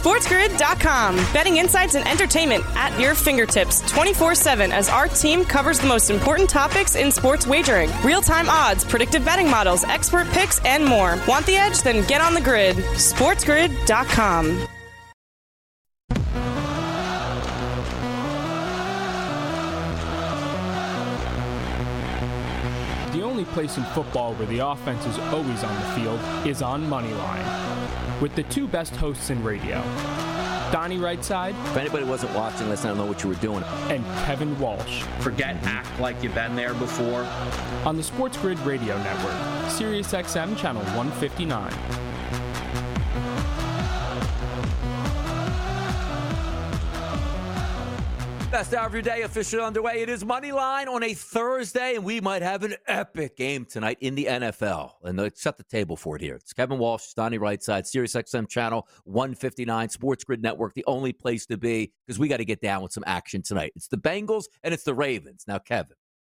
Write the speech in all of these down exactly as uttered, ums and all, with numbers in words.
SportsGrid dot com. Betting insights and entertainment at your fingertips twenty-four seven as our team covers the most important topics in sports wagering. Real-time odds, predictive betting models, expert picks, and more. Want the edge? Then get on the grid. SportsGrid dot com. The only place in football where the offense is always on the field is on Moneyline. With the two best hosts in radio, Donnie Rightside. If anybody wasn't watching, let's not know what you were doing. And Kevin Walsh. Forget act like you've been there before. On the Sports Grid Radio Network, Sirius X M Channel one fifty-nine. Best hour of your day officially underway. It is Moneyline on a Thursday, and we might have an epic game tonight in the N F L. And let's set the table for it here. It's Kevin Walsh, Donnie Rightside, Sirius X M Channel one fifty-nine, Sports Grid Network, the only place to be, because we got to get down with some action tonight. It's the Bengals and it's the Ravens. Now, Kevin,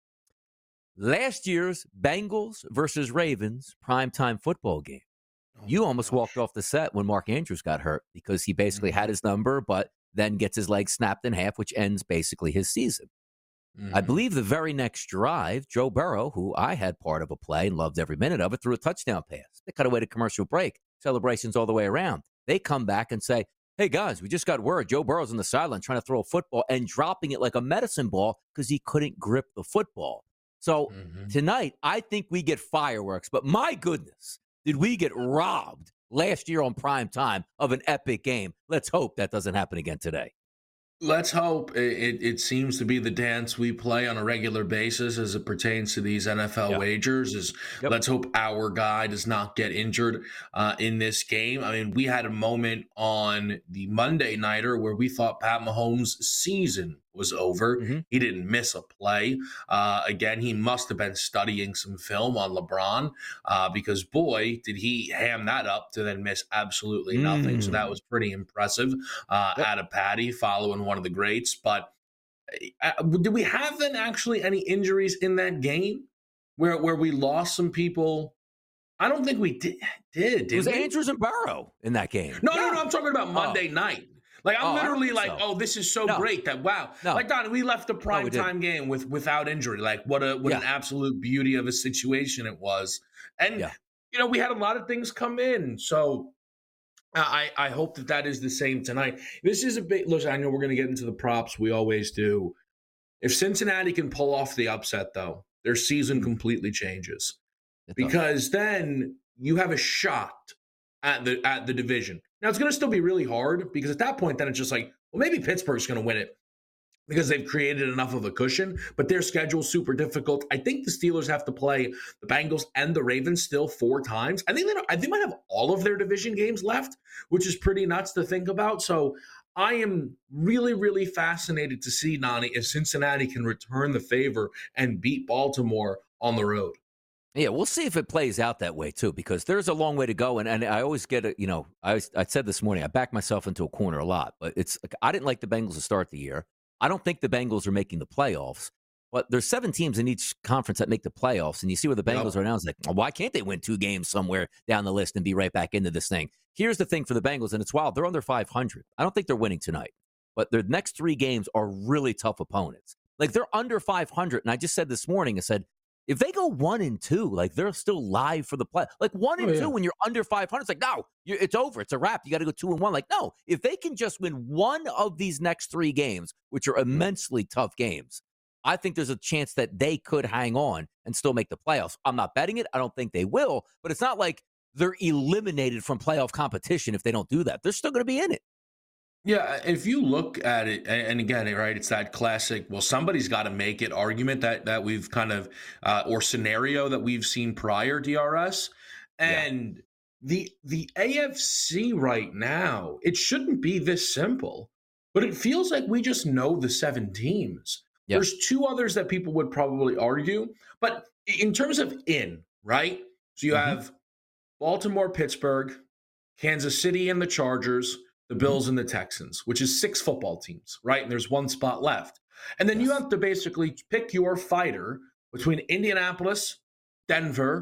last year's Bengals versus Ravens primetime football game, you almost walked off the set when Mark Andrews got hurt because he basically had his number, but then gets his leg snapped in half, which ends basically his season. Mm-hmm. I believe the very next drive, Joe Burrow, who I had part of a play and loved every minute of it, threw a touchdown pass. They cut away to commercial break. Celebrations all the way around. They come back and say, hey, guys, we just got word. Joe Burrow's on the sideline trying to throw a football and dropping it like a medicine ball because he couldn't grip the football. So mm-hmm. tonight, I think we get fireworks. But my goodness, did we get robbed last year on prime time of an epic game. Let's hope that doesn't happen again today. Let's hope. It, it seems to be the dance we play on a regular basis as it pertains to these N F L yep. wagers is yep. let's hope our guy does not get injured uh, in this game. I mean, we had a moment on the Monday nighter where we thought Pat Mahomes' season was over. Mm-hmm. He didn't miss a play. Uh, again, he must have been studying some film on LeBron uh, because, boy, did he ham that up to then miss absolutely nothing. Mm. So that was pretty impressive uh, yep. out of Patty following one of the greats. But uh, did we have then actually any injuries in that game where, where we lost some people? I don't think we did. Did, did it was we? Andrews and Burrow in that game. No, yeah. no, no. I'm talking about Monday oh. night. Like, I'm oh, literally like, so. oh, this is so no. great that, wow. No. Like, Don, we left the prime no, time game with without injury. Like, what a what yeah. an absolute beauty of a situation it was. And, yeah. you know, we had a lot of things come in. So I, I hope that that is the same tonight. This is a big – listen, I know we're going to get into the props. We always do. If Cincinnati can pull off the upset, though, their season mm-hmm. completely changes. It because does. Then you have a shot at the at the division. Now, it's going to still be really hard because at that point, then it's just like, well, maybe Pittsburgh's going to win it because they've created enough of a cushion, but their schedule's super difficult. I think the Steelers have to play the Bengals and the Ravens still four times. I think they, don't, I think they might have all of their division games left, which is pretty nuts to think about. So I am really, really fascinated to see, Nani, if Cincinnati can return the favor and beat Baltimore on the road. Yeah, we'll see if it plays out that way, too, because there's a long way to go. And, and I always get it, you know, I, was, I said this morning, I back myself into a corner a lot, but it's like, I didn't like the Bengals to start the year. I don't think the Bengals are making the playoffs, but there's seven teams in each conference that make the playoffs. And you see where the Bengals yep. are now. It's like, well, why can't they win two games somewhere down the list and be right back into this thing? Here's the thing for the Bengals, and it's wild. They're under five hundred. I don't think they're winning tonight, but their next three games are really tough opponents. Like, they're under five hundred. And I just said this morning, I said, if they go one and two, like they're still live for the play. Like one and oh, yeah. two when you're under five hundred, it's like, no, you're, it's over. It's a wrap. You got to go two and one. Like, no, if they can just win one of these next three games, which are immensely tough games, I think there's a chance that they could hang on and still make the playoffs. I'm not betting it. I don't think they will, but it's not like they're eliminated from playoff competition if they don't do that. They're still going to be in it. Yeah, if you look at it, and again, right, it's that classic, well, somebody's got to make it argument that that we've kind of, uh, or scenario that we've seen prior, D R S. And yeah. the the A F C right now, it shouldn't be this simple, but it feels like we just know the seven teams. Yeah. There's two others that people would probably argue, but in terms of in, right? So you mm-hmm. have Baltimore, Pittsburgh, Kansas City, and the Chargers, the Bills and the Texans, which is six football teams, right? And there's one spot left. And then yes. you have to basically pick your fighter between Indianapolis, Denver,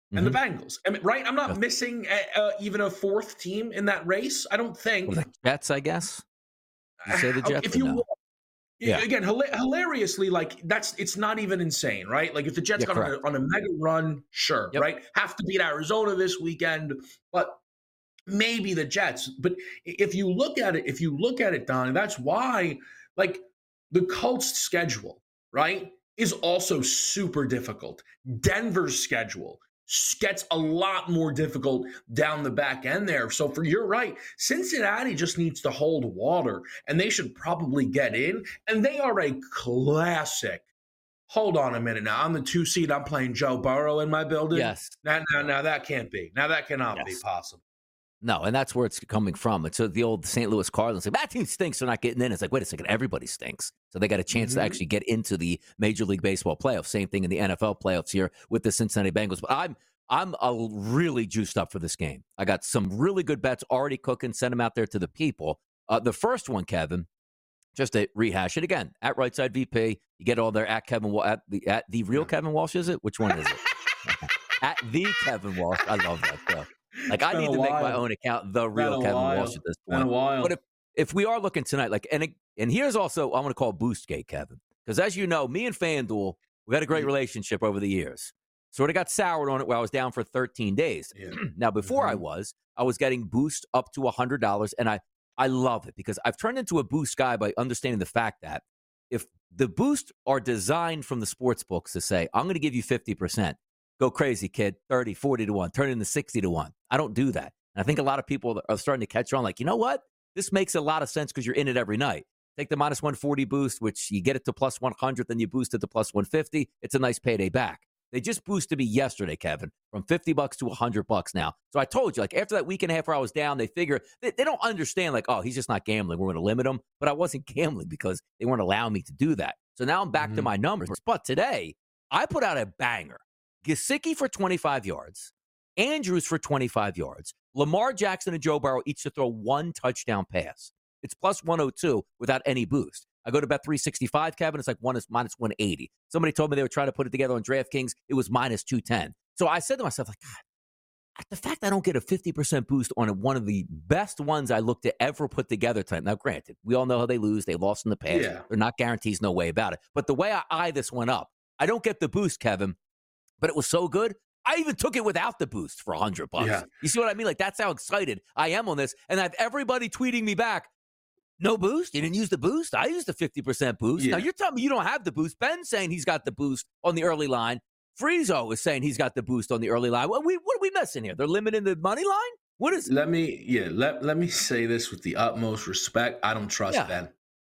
and mm-hmm. the Bengals. I mean, right? I'm not yeah. missing a, uh, even a fourth team in that race. I don't think. Well, the Jets, I guess. You say the Jets. If you no? yeah. again, hila- hilariously, like that's it's not even insane, right? Like if the Jets yeah, got on a, on a mega run, sure, yep. right? Have to beat Arizona this weekend, but maybe the Jets. But if you look at it, if you look at it, Donnie, that's why, like the Colts' schedule, right, is also super difficult. Denver's schedule gets a lot more difficult down the back end there. So for you're right, Cincinnati just needs to hold water, and they should probably get in. And they are a classic. Hold on a minute now. I'm the two seed. I'm playing Joe Burrow in my building. Yes. Now, now, now that can't be. Now that cannot yes. be possible. No, and that's where it's coming from. It's the old Saint Louis Cardinals. Like, that team stinks. They're not getting in. It's like, wait a second, everybody stinks. So they got a chance mm-hmm. to actually get into the Major League Baseball playoffs. Same thing in the N F L playoffs here with the Cincinnati Bengals. But I'm I'm a really juiced up for this game. I got some really good bets already cooking. Send them out there to the people. Uh, the first one, Kevin, just to rehash it again, at Right Side V P. You get all there at Kevin at the at the real Kevin Walsh. Is it? Which one is it? At the Kevin Walsh. I love that show. Like, I need to make my own account, the real Kevin while. Walsh at this point. But if, if we are looking tonight, like, and and here's also, I'm going to call Boostgate, Kevin. Because as you know, me and FanDuel, we had a great relationship over the years. Sort of got soured on it where I was down for thirteen days. Yeah. Now, before mm-hmm. I was, I was getting Boost up to one hundred dollars. And I, I love it because I've turned into a Boost guy by understanding the fact that if the Boost are designed from the sports books to say, I'm going to give you fifty percent. Go crazy, kid, thirty, forty to one, turn it into sixty to one. I don't do that. And I think a lot of people are starting to catch on like, you know what? This makes a lot of sense because you're in it every night. Take the minus one forty boost, which you get it to plus one hundred, then you boost it to plus one fifty. It's a nice payday back. They just boosted me yesterday, Kevin, from fifty bucks to one hundred bucks now. So I told you, like, after that week and a half where I was down, they figure they, they don't understand, like, oh, he's just not gambling. We're going to limit him. But I wasn't gambling because they weren't allowing me to do that. So now I'm back mm-hmm. to my numbers. But today, I put out a banger. Gesicki for twenty-five yards, Andrews for twenty-five yards, Lamar Jackson and Joe Burrow each to throw one touchdown pass. It's plus one oh two without any boost. I go to bet three sixty-five, Kevin. It's like one is minus one eighty. Somebody told me they were trying to put it together on DraftKings. It was minus two ten. So I said to myself, like, God, the fact I don't get a fifty percent boost on one of the best ones I look to ever put together tonight. Now, granted, we all know how they lose. They lost in the past. Yeah. They're not guarantees, no way about it. But the way I eye this one up, I don't get the boost, Kevin. But it was so good, I even took it without the boost for one hundred bucks. Yeah. You see what I mean? Like, that's how excited I am on this. And I have everybody tweeting me back, no boost? You didn't use the boost? I used the fifty percent boost. Yeah. Now, you're telling me you don't have the boost. Ben's saying he's got the boost on the early line. Friezo is saying he's got the boost on the early line. What are we, what are we missing here? They're limiting the money line? What is it? Let me, yeah, let, let me say this with the utmost respect. I don't trust yeah. Ben.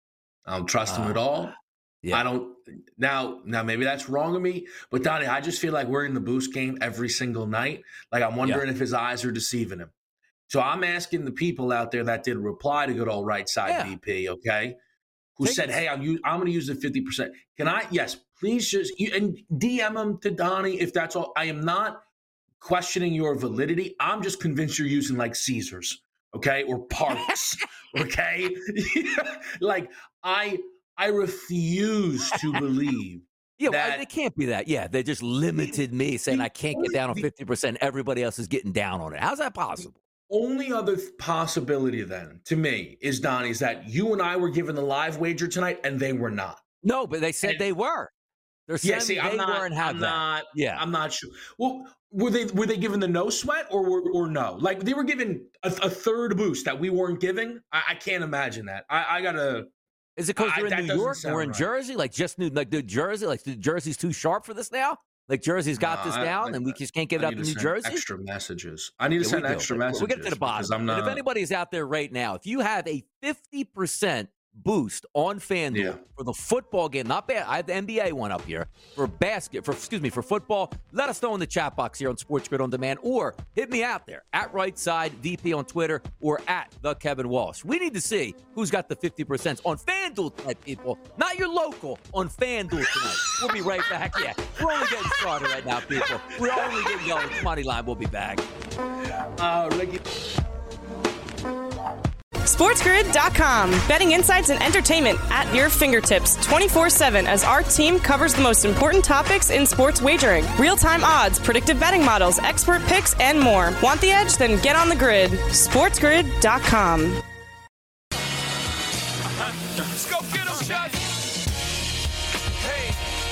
I don't trust uh, him at all. Yeah. I don't now. Now maybe that's wrong of me, but Donnie, I just feel like we're in the boost game every single night. Like I'm wondering yeah. if his eyes are deceiving him. So I'm asking the people out there that did reply to good old Right Side yeah. V P, okay, who Take said, "Hey, I'm u- I'm going to use the fifty percent. Can I? Yes, please just you, and D M him to Donnie if that's all. I am not questioning your validity. I'm just convinced you're using like Caesars, okay, or Parks, okay. Like I. I refuse to believe. yeah, that well, it can't be that. Yeah, they just limited me, saying I can't get down on fifty percent. Everybody else is getting down on it. How's that possible? Only other possibility then, to me, is, Donnie, is that you and I were given the live wager tonight, and they were not. No, but they said and, they were. They're saying yeah, see, they I'm not, were and have I'm that. not. Yeah, I'm not sure. Well, were they were they given the no sweat or or, or no? Like they were given a, a third boost that we weren't giving. I, I can't imagine that. I, I gotta. Is it because they're in New York or in right. Jersey? Like just New, like the Jersey, like the Jersey's too sharp for this now? Like Jersey's got no, this down, I, and we just can't get it up to New Jersey? Extra messages. I need to yeah, send extra messages. We'll get to the bottom. I'm not... And if anybody's out there right now, if you have a fifty percent boost on FanDuel yeah. for the football game, not bad. I have the N B A one up here for basket, for excuse me, for football. Let us know in the chat box here on Sports Grid On Demand, or hit me out there at Right Side V P on Twitter or at the Kevin Walsh. We need to see who's got the fifty percent on FanDuel tonight, people. Not your local, on FanDuel tonight. We'll be right back. Yeah, we're only getting started right now, people. We're only getting going. Money line. We'll be back. Uh, Ricky. SportsGrid dot com. Betting insights and entertainment at your fingertips twenty-four seven as our team covers the most important topics in sports wagering. Real-time odds, predictive betting models, expert picks, and more. Want the edge? Then get on the grid. SportsGrid dot com. Let's go get them, shots. Hey,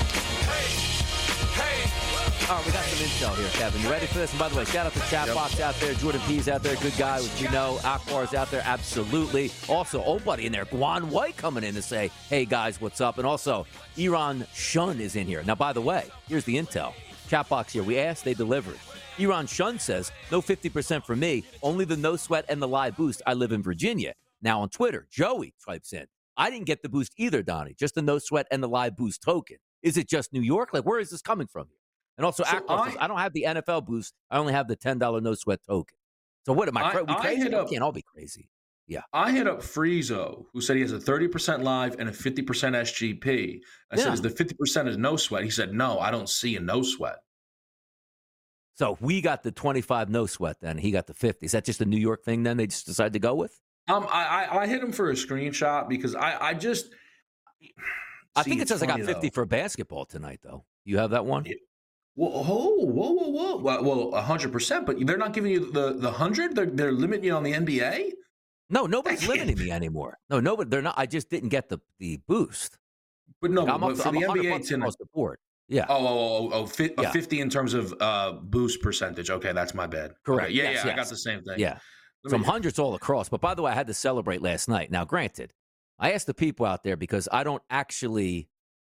hey, hey. All right, we got some intel here, Kevin. You ready for this? And by the way, shout out to Chatbox out there. Jordan P's out there. Good guy, which you know. Akbar's out there. Absolutely. Also, old buddy in there. Guan White coming in to say, hey, guys, what's up? And also, Iran Shun is in here. Now, by the way, here's the intel. Chatbox here. We asked, they delivered. Iran Shun says, no fifty percent for me. Only the no sweat and the live boost. I live in Virginia. Now on Twitter, Joey types in, I didn't get the boost either, Donnie. Just the no sweat and the live boost token. Is it just New York? Like, where is this coming from here? And also, so Akbar says, I don't have the N F L boost. I only have the ten dollars no sweat token. So what am I, I we crazy? I we can't all be crazy. Yeah. I hit up Friezo, who said he has a thirty percent live and a fifty percent S G P. I yeah. said, is the fifty percent is no sweat? He said, no, I don't see a no sweat. So we got the twenty-five no sweat then. He got the fifty. Is that just a New York thing then they just decided to go with? Um, I, I, I hit him for a screenshot because I, I just I see, think it says I got fifty though. For basketball tonight, though. You have that one? Yeah. Whoa, whoa, whoa, whoa, whoa. Well, well, one hundred percent, but they're not giving you the, the one hundred? They're, they're limiting you on the N B A? No, nobody's limiting me anymore. No, nobody. They're not. I just didn't get the, the boost. But no, like, I'm but up, for I'm the N B A tonight. The board. Yeah. Oh, oh, oh, oh fi- yeah. fifty in terms of uh, boost percentage. Okay, that's my bad. Correct. Okay. Yeah, yes, yeah, yes. I got the same thing. Yeah. Some hundreds all across. But by the way, I had to celebrate last night. Now, granted, I asked the people out there because I don't actually,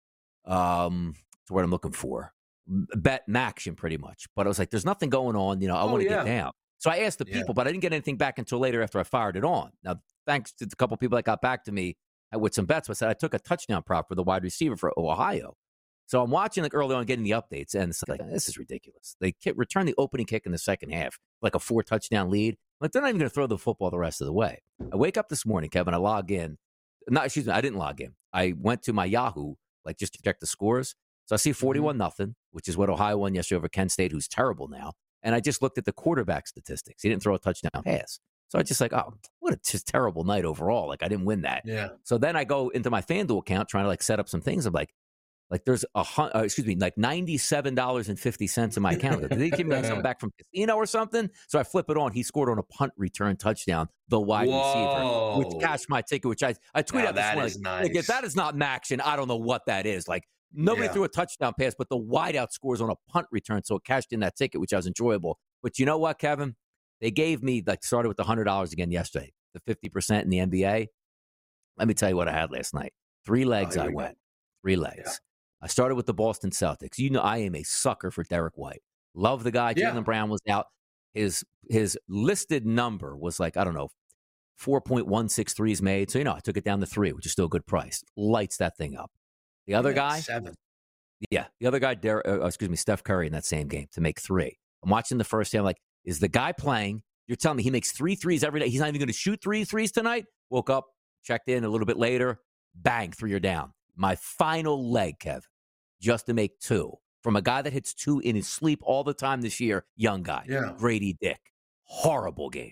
um, that's what I'm looking for, bet action pretty much. But I was like, there's nothing going on. You know, I oh, want to yeah. get down. So I asked the yeah. people, but I didn't get anything back until later after I fired it on. Now, thanks to the couple people that got back to me with some bets, I said I took a touchdown prop for the wide receiver for Ohio. So I'm watching like early on, getting the updates, and it's like, this is ridiculous. They return the opening kick in the second half, like a four touchdown lead. Like they're not even going to throw the football the rest of the way. I wake up this morning, Kevin. I log in. Not excuse me, I didn't log in. I went to my Yahoo, like just to check the scores. So I see forty-one nothing, which is what Ohio won yesterday over Kent State, who's terrible now. And I just looked at the quarterback statistics. He didn't throw a touchdown pass. So I just like, oh, what a just terrible night overall. Like I didn't win that. Yeah. So then I go into my FanDuel account trying to like set up some things. I'm like, like there's a uh, excuse me, like ninety-seven dollars and fifty cents in my account. Did they give me like something back from casino or something? So I flip it on. He scored on a punt return touchdown, the wide Whoa. receiver, which cashed my ticket. Which I I tweeted out this morning. Like, nice. like, if that is not action, I don't know what that is. Like nobody yeah. threw a touchdown pass, but the wideout scores on a punt return, so it cashed in that ticket, which I was enjoyable. But you know what, Kevin? They gave me like started with the hundred dollars again yesterday, the fifty percent in the N B A. Let me tell you what I had last night. Three legs. Oh, I went. Go. Three legs. Yeah. I started with the Boston Celtics. You know, I am a sucker for Derek White. Love the guy. Yeah. Jaylen Brown was out. His his listed number was like, I don't know, four point one six threes made. So, you know, I took it down to three, which is still a good price. Lights that thing up. The other yeah, guy. Seven. Yeah. The other guy, Der- uh, excuse me, Steph Curry in that same game to make three. I'm watching the first game. I'm like, is the guy playing? You're telling me he makes three threes every day. He's not even going to shoot three threes tonight? Woke up, checked in a little bit later. Bang, three are down. My final leg, Kev. Just to make two from a guy that hits two in his sleep all the time this year, young guy, yeah. Grady Dick. Horrible game.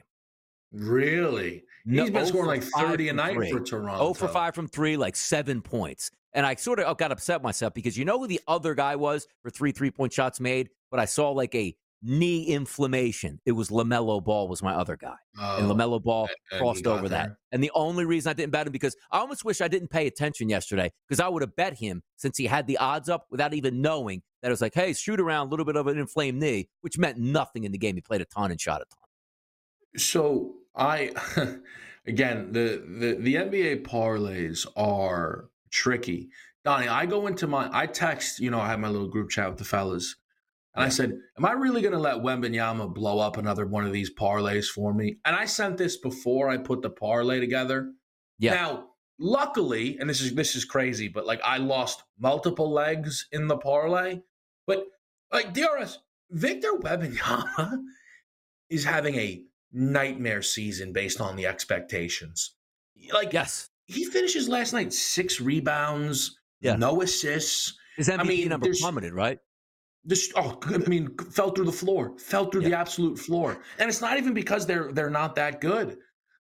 Really? No, He's been scoring like thirty a night three. for Toronto. oh for five from three, like seven points. And I sort of got upset myself because you know who the other guy was for three three-point shots made? But I saw like a knee inflammation. It was LaMelo Ball was my other guy. Oh, and LaMelo Ball and crossed over there. that. And the only reason I didn't bet him because I almost wish I didn't pay attention yesterday because I would have bet him since he had the odds up without even knowing that it was like, hey, shoot around, a little bit of an inflamed knee, which meant nothing in the game. He played a ton and shot a ton. So I, again, the, the, the N B A parlays are tricky. Donnie, I go into my, I text, you know, I have my little group chat with the fellas. And yeah. I said, am I really going to let Wembanyama blow up another one of these parlays for me? And I sent this before I put the parlay together. Yeah. Now, luckily, and this is this is crazy, but like I lost multiple legs in the parlay. But like D R S, Victor Wembanyama is having a nightmare season based on the expectations. Like, yes, he finishes last night six rebounds, yeah. no assists. His M V P I mean, number plummeted, right? This, oh, I mean, fell through the floor, fell through yeah. the absolute floor. And it's not even because they're they're not that good.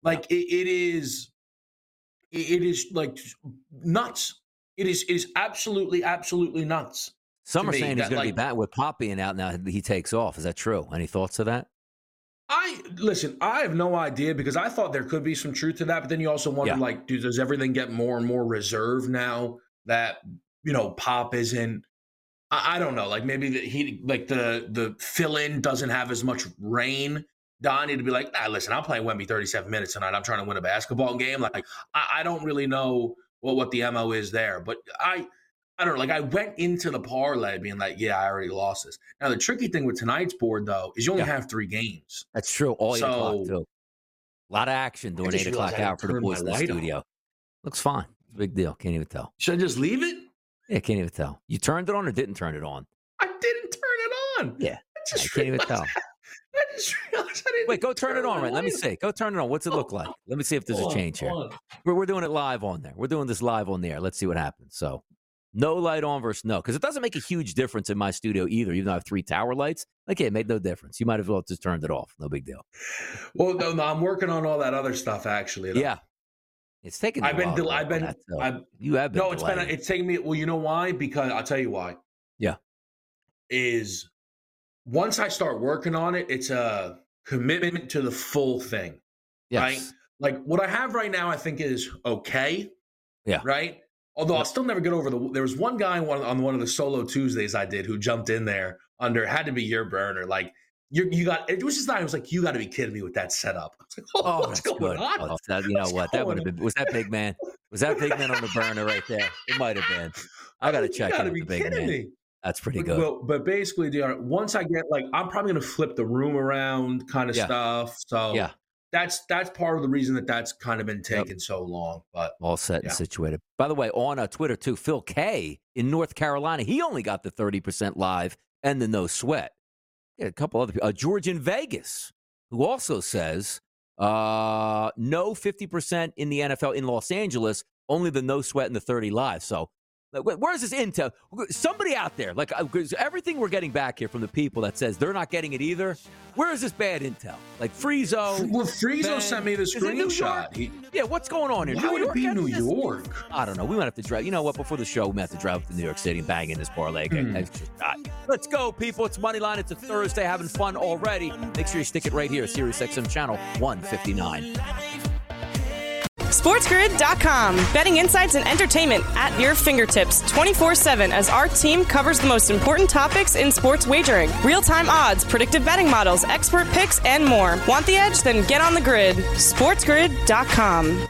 Like it, it is, it is like nuts. It is, it is absolutely, absolutely nuts. Some are saying he's going to be back with Pop being out now. He takes off. Is that true? Any thoughts to that? I listen. I have no idea because I thought there could be some truth to that, but then you also wonder, yeah. like, dude, does everything get more and more reserved now that you know Pop isn't? I, I don't know. Like maybe the, he, like the the fill in doesn't have as much reign. Donnie to be like, nah, listen, I'm playing Wemby thirty-seven minutes tonight. I'm trying to win a basketball game. Like I, I don't really know what what the M O is there, but I. I don't know. Like I went into the parlay being like, yeah, I already lost this. Now the tricky thing with tonight's board though is you only yeah. have three games. That's true. All so, eight o'clock too. A lot of action during eight o'clock hour for the boys in the studio. On. Looks fine. It's a big deal. Can't even tell. Should I just leave it? Yeah, can't even tell. You turned it on or didn't turn it on? I didn't turn it on. Yeah, I, just I can't even tell. I just realized I didn't. Wait, go turn, turn it on. Right? Let me see. Go turn it on. What's it look like? Let me see if there's a change here. We're we're doing it live on there. We're doing this live on the air. Let's see what happens. So. No light on versus no, because it doesn't make a huge difference in my studio either, even though I have three tower lights. Like, yeah, it made no difference. You might as well have just turned it off. No big deal. Well, no, no I'm working on all that other stuff, actually. Though. Yeah. It's taking I've been, del- I've been, that, so I've, you have been. No, it's delaying. been, it's taking me, well, you know why? Because I'll tell you why. Yeah. Is once I start working on it, it's a commitment to the full thing. Yes. Right? Like, what I have right now, I think is okay. Yeah. Right? Although I'll still never get over the – there was one guy on, on one of the solo Tuesdays I did who jumped in there under – had to be your burner. Like, you you got – it was just not – it was like, you got to be kidding me with that setup. I was like, oh, oh what's that's going good. on? Oh, that, you know what's what? That would have been – was that big man? Was that big man on the burner right there? It might have been. I got to check in with the big man. Me. That's pretty good. Well, but basically, D R, once I get – like, I'm probably going to flip the room around kind of yeah. stuff. So – yeah. That's that's part of the reason that that's kind of been taking yep. so long. But all set yeah. and situated. By the way, on uh, Twitter too, Phil K in North Carolina, he only got the thirty percent live and the no sweat. Yeah, a couple other people. Uh, George in Vegas, who also says uh, no fifty percent in the N F L in Los Angeles, only the no sweat and the thirty live. So where's this intel? Somebody out there, like everything we're getting back here from the people that says they're not getting it either. Where is this bad intel? Like Friezo. Well, Friezo ben, sent me the screenshot. He, yeah, what's going on here? Why would it be New this? York? I don't know. We might have to drive. You know what? Before the show, we might have to drive up to New York City and bang in this parlay. Mm. Let's go, people. It's Moneyline. It's a Thursday. Having fun already. Make sure you stick it right here. Sirius X M channel one fifty-nine. SportsGrid dot com. Betting insights and entertainment at your fingertips twenty-four seven as our team covers the most important topics in sports wagering. Real-time odds, predictive betting models, expert picks, and more. Want the edge? Then get on the grid. SportsGrid dot com.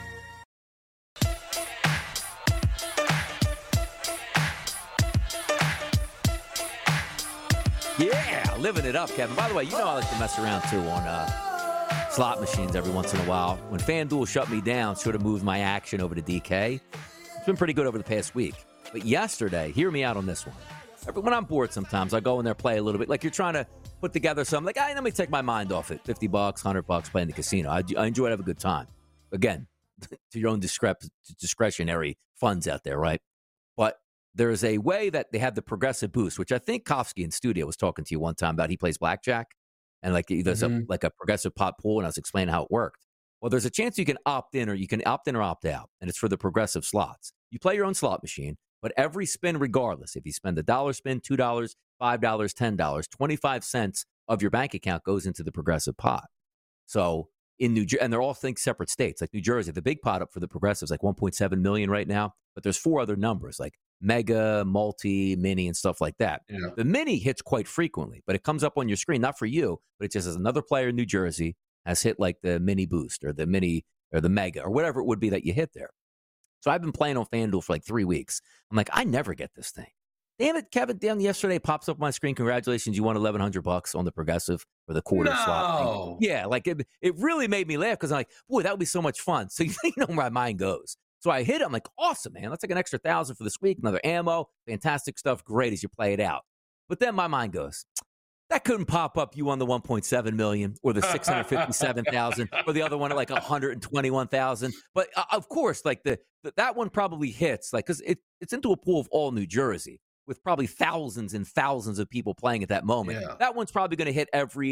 Yeah, living it up, Kevin. By the way, you know I like to mess around, too, on uh, slot machines every once in a while. When FanDuel shut me down, sort of moved my action over to D K. It's been pretty good over the past week. But yesterday, hear me out on this one. When I'm bored sometimes, I go in there, play a little bit. Like you're trying to put together something. Like, hey, let me take my mind off it. fifty bucks, one hundred bucks, playing the casino. I, I enjoy it, have a good time. Again, to your own discre- discretionary funds out there, right? But there's a way that they have the progressive boost, which I think Kofsky in studio was talking to you one time about. He plays blackjack. And like there's mm-hmm. a like a progressive pot pool, and I was explaining how it worked. Well, there's a chance you can opt in, or you can opt in or opt out, and it's for the progressive slots. You play your own slot machine, but every spin, regardless, if you spend a dollar spin, two dollars, five dollars, ten dollars, twenty-five cents of your bank account goes into the progressive pot. So in New Jersey, and they're all think separate states, like New Jersey, the big pot up for the progressives like one point seven million right now, but there's four other numbers like mega, multi, mini, and stuff like that. Yeah. The mini hits quite frequently, but it comes up on your screen, not for you, but it just says another player in New Jersey has hit like the mini boost or the mini or the mega or whatever it would be that you hit there. So I've been playing on FanDuel for like three weeks. I'm like, I never get this thing. Damn it, Kevin, damn, yesterday it pops up on my screen. Congratulations, you won eleven hundred bucks on the progressive for the quarter no. slot thing. Yeah, like it, it really made me laugh because I'm like, boy, that would be so much fun. So you know where my mind goes. So I hit it. I'm like, awesome, man. That's like an extra thousand for this week. Another ammo. Fantastic stuff. Great as you play it out. But then my mind goes, that couldn't pop up. You won the one point seven million or the six hundred fifty-seven thousand or the other one at like one hundred twenty-one thousand. But uh, of course, like the, the that one probably hits like because it, it's into a pool of all New Jersey with probably thousands and thousands of people playing at that moment. Yeah. That one's probably going to hit every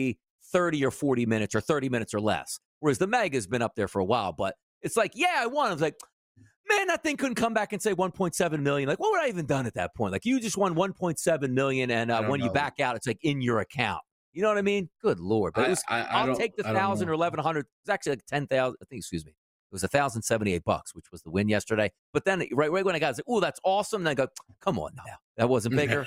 thirty or forty minutes or thirty minutes or less. Whereas the Mega's been up there for a while. But it's like, yeah, I won. I was like, man, that thing couldn't come back and say one point seven million dollars. Like, what would I even done at that point? Like, you just won one point seven million dollars, and uh, when know. you back out, it's like in your account. You know what I mean? Good Lord. But it was, I, I, I'll take the one thousand or eleven hundred. It's actually like ten thousand. I think, excuse me. It was one thousand seventy-eight bucks, which was the win yesterday. But then right, right when I got it, I was like, oh, that's awesome. And I go, come on now. That wasn't bigger.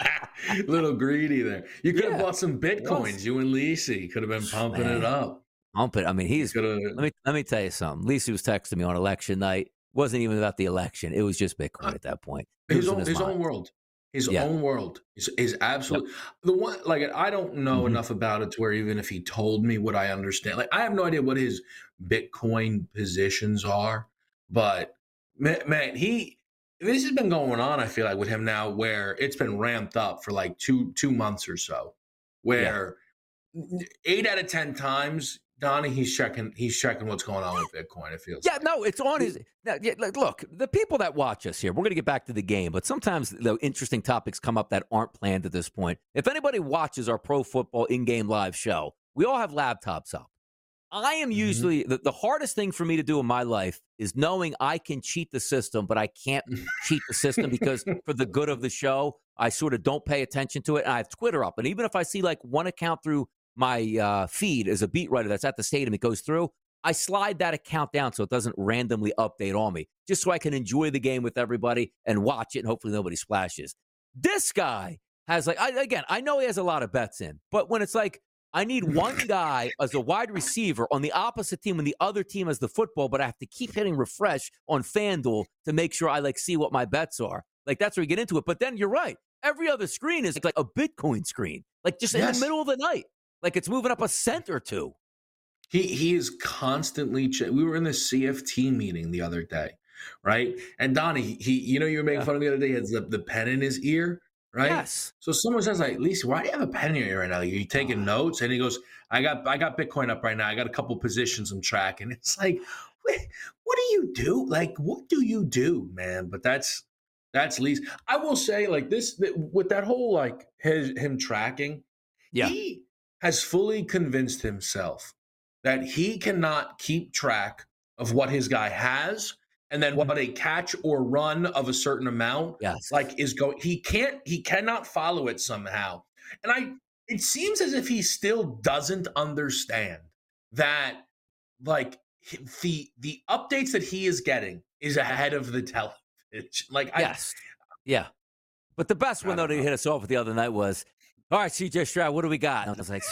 Little greedy there. You could yeah, have bought some Bitcoins. You and Lisi could have been pumping Man. it up. Pump it. I mean, he's let me let me tell you something. Lisi was texting me on election night. It wasn't even about the election. It was just Bitcoin at that point. It his own his, his own world. His yeah. own world is, is absolutely yep. the one. Like, I don't know mm-hmm. enough about it to where even if he told me what I understand, like, I have no idea what his Bitcoin positions are. But man, man he this has been going on. I feel like with him now, where it's been ramped up for like two two months or so, where yeah. eight out of ten times, Donnie, he's checking. He's checking what's going on with Bitcoin. It feels. Yeah, like. no, it's on his. Yeah, look, the people that watch us here, we're going to get back to the game, but sometimes the interesting topics come up that aren't planned at this point. If anybody watches our Pro Football in-game live show, we all have laptops up. I am usually mm-hmm. the, the hardest thing for me to do in my life is knowing I can cheat the system, but I can't cheat the system because for the good of the show, I sort of don't pay attention to it. And I have Twitter up, and even if I see like one account through my uh, feed as a beat writer that's at the stadium, it goes through, I slide that account down so it doesn't randomly update on me, just so I can enjoy the game with everybody and watch it, and hopefully nobody splashes. This guy has, like, I, again, I know he has a lot of bets in, but when it's like, I need one guy as a wide receiver on the opposite team when the other team has the football, but I have to keep hitting refresh on FanDuel to make sure I, like, see what my bets are. Like, that's where you get into it. But then you're right. Every other screen is like a Bitcoin screen, like just yes. in the middle of the night. Like it's moving up a cent or two. He he is constantly. Ch- we were in the C F T meeting the other day, right? And Donnie, he, you know, you were making yeah. fun of me the other day. He has the, the pen in his ear, right? Yes. So someone says, like, Lisa, why do you have a pen in your ear right now? Are you taking oh. notes? And he goes, I got I got Bitcoin up right now. I got a couple positions I'm tracking. It's like, what, what do you do? Like, what do you do, man? But that's that's Lisa. I will say, like this with that whole like his him tracking. Yeah. He has fully convinced himself that he cannot keep track of what his guy has and then what a catch or run of a certain amount yes. like is going. He can't, he cannot follow it somehow. And I, it seems as if he still doesn't understand that like the, the updates that he is getting is ahead of the television. Like, yes. I, yeah. But the best one though to hit us off with the other night was, all right, C J Stroud, what do we got? And I was like,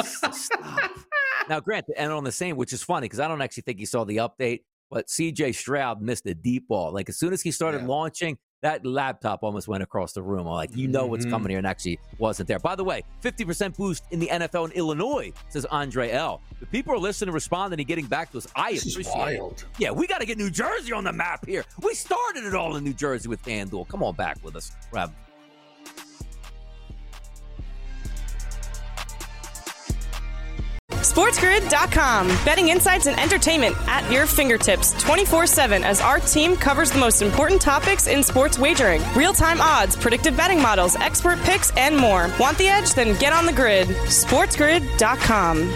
stop. Now, granted, and on the same, which is funny because I don't actually think he saw the update, but C J Stroud missed a deep ball. Like, as soon as he started yeah. launching, that laptop almost went across the room. I'm like, you know what's mm-hmm. coming here, and actually wasn't there. By the way, fifty percent boost in the N F L in Illinois, says Andre L. The people are listening, responding, and getting back to us. I this appreciate wild. it. Yeah, we got to get New Jersey on the map here. We started it all in New Jersey with FanDuel. Come on back with us, Rob. SportsGrid dot com. Betting insights and entertainment at your fingertips twenty-four seven as our team covers the most important topics in sports wagering. Real-time odds, predictive betting models, expert picks, and more. Want the edge? Then get on the grid. SportsGrid dot com.